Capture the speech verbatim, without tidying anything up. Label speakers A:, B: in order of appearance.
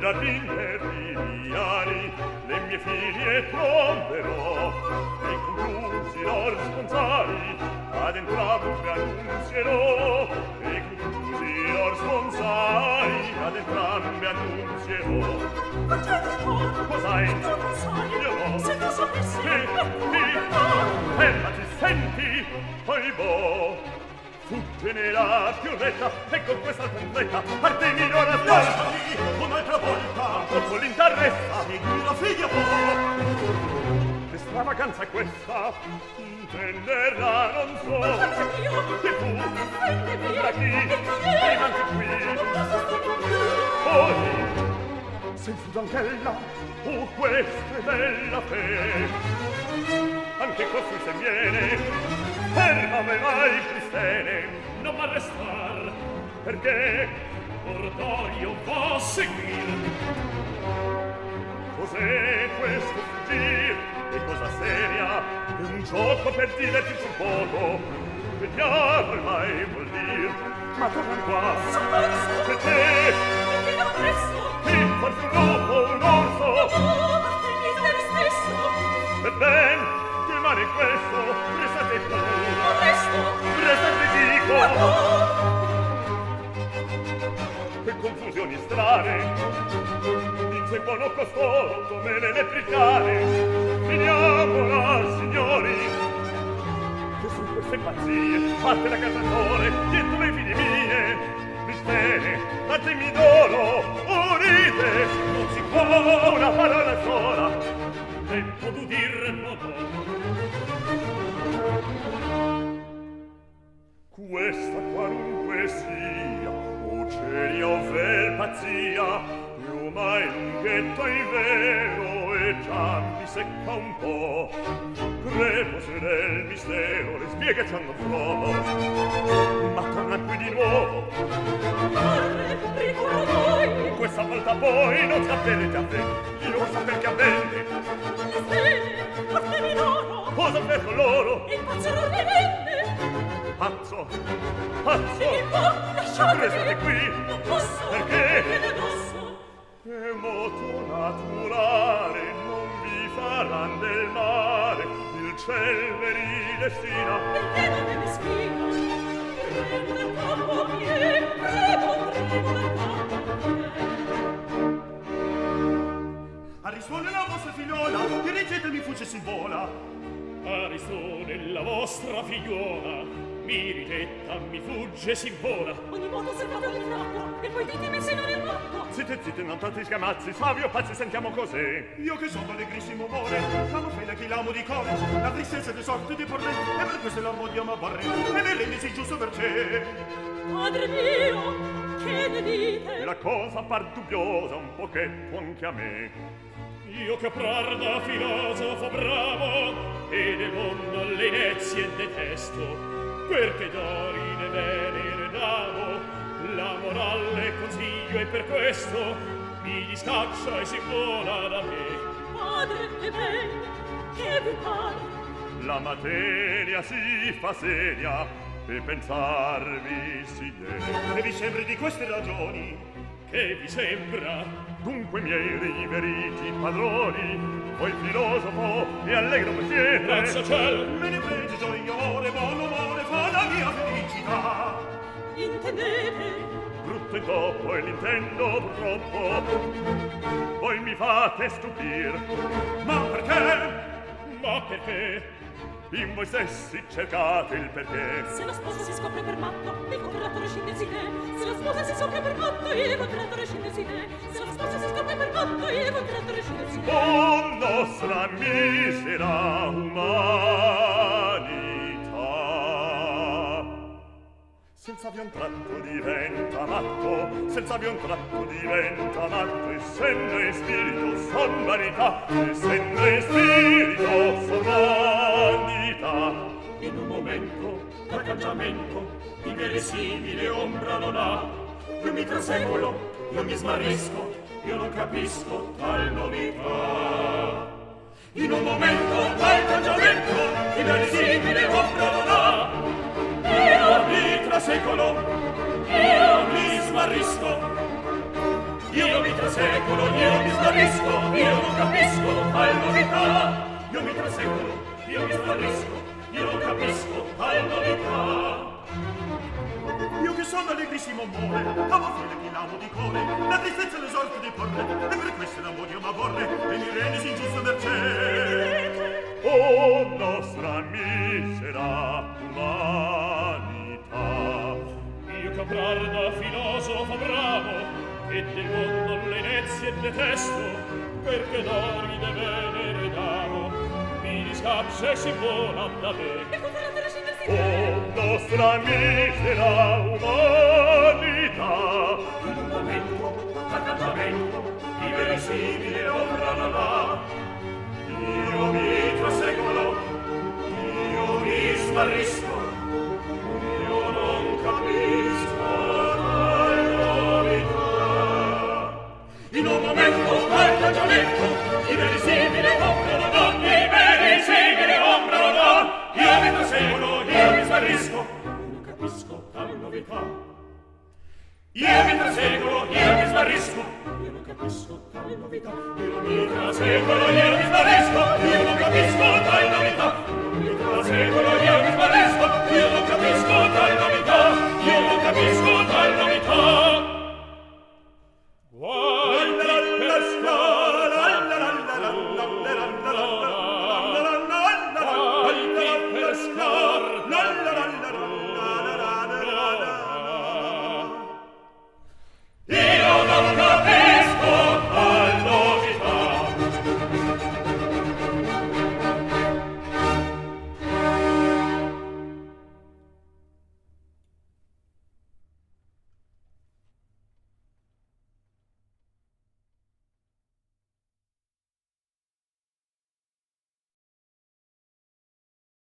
A: da mille riviani le mie figlie troverò e conclusi lor sponsali ad entrambe annunzierò e conclusi lor sponsali ad entrambe annunzierò. Cos'hai? Io no. Se tu sapessi che ti fermati, senti poi boh fugge nella più retta e con questa completa parte minore a lasciami un'altra volta dopo l'interressa segui la figlia può l'estravaganza è questa intenderla non so che fu da chi rimane qui poi se fu anch'ella o questa è bella fe anche così se viene fermame mai Cristene non m'arrestar perché oratorio va a seguir cos'è questo fuggir è cosa seria è un gioco per divertirsi un poco vediamo ormai vuol dir ma torna qua perché perché non presto qui forse un lupo un orso no ma te mi stai stesso e ben che male questo restate tu resto restate dico che confusioni strane inseguono costoro come le lepricane finiamola signori che su queste pazzie fatte la cantatore dietro le figlie mie Cristene datemi d'oro unite non si può una parola sola tempo d'udir non ho questa qualunque sia o cieli o ver pazzia io mai lunghetto in vero e già mi secca un po' crepo se del mistero le spieghe ci hanno provo ma torna qui di nuovo padre ricoro voi questa volta poi non sapete già te io so perché avvenne le stelle portami loro cosa per con loro il pazzo non ne venne pazzo, pazzo, lasciatemi, restate qui, non posso, perché non posso. È moto naturale, non vi faran del male, il ciel ve li destina. Perché non me ne spina? Tremo dal capo mie, tremo, tremo dal capo mie. Arrisponde la vostra figliola, dirigetemi fugge si vola. Arrisponde la vostra figliola, mi ridetta, mi fugge, si vola. Ogni modo osservate l'entrato, e poi ditemi se non è morto. Zitte, zitte, non tanti scamazzi, savio pazzi, sentiamo cos'è. Io che sono allegrissimo amore, l'amo fede che l'amo di core, la tristezza di sorte di porre, e per questo l'amo di amarre, e mi rendisi giusto per te. Padre mio, che ne dite? La cosa par dubbiosa un pochetto anche a me. Io che oprar da filosofo bravo, e del mondo le inezie detesto, perché d'orine bene redavo la morale consiglio e per questo mi discaccia e si vola da me. Padre e me, che vi pare? La materia si fa seria e pensarvi si deve. E vi sembri di queste ragioni? Che vi sembra? Dunque miei riveriti padroni, voi filosofo e allegro voi siete. Grazie ciel, me ne pregi gioiore, buon umore, fa la mia felicità. Intendete? Brutto e troppo e l'intendo purtroppo. Voi mi fate stupir. Ma perché? Ma perché? In voi stessi cercate il perché. Se la sposa si scopre per matto, il contrattore scende in sine. Se la sposa si scopre per matto, il contrattore scende in sine. Se la sposa si scopre per matto, il contrattore scende in sine. Oh, nostra misera umanità, senza vi un tratto diventa matto, senza vi un tratto diventa matto, essendo in spirito son vanità, essendo in spirito son vanità. In un momento l'arcangiamento inverosimile ombra non ha. Io mi traseguolo, io mi smarrisco, io non capisco tal novità. In un momento l'arcangiamento inverosimile ombra non ha. Io mi trasecolo, io mi smarrisco, io mi trasecolo. trasecolo, io mi smarrisco, io non capisco tal novità. Io mi trasecolo, io mi smarrisco, io non capisco tal novità. Io che sono allegrissimo amore, amo fine che l'amo di cuore, la tristezza l'esorto di porre, e per questo l'amore io m'aborre, e mi rendisi ingiusto mercé. O nostra misera umanità, io caprar da filosofo bravo, e del mondo le inezie detesto, perché d'ori de venere damo, mi discaccia e si vola da me. O nostra misera umanità, in un momento, d'accantamento, di verisibile ombra non ha. Io mi trasecolo, io mi smarrisco, io non capisco tal novità. In un momento, d'accantamento, di verisibile ombra non ha, di verisibile ombra non ha. Io mi trasecolo, io mi smarrisco, non capisco tal novità. Io mi trasecolo, io mi smarrisco, io non capisco tal novità. Io mi trasecolo, io mi smarrisco, io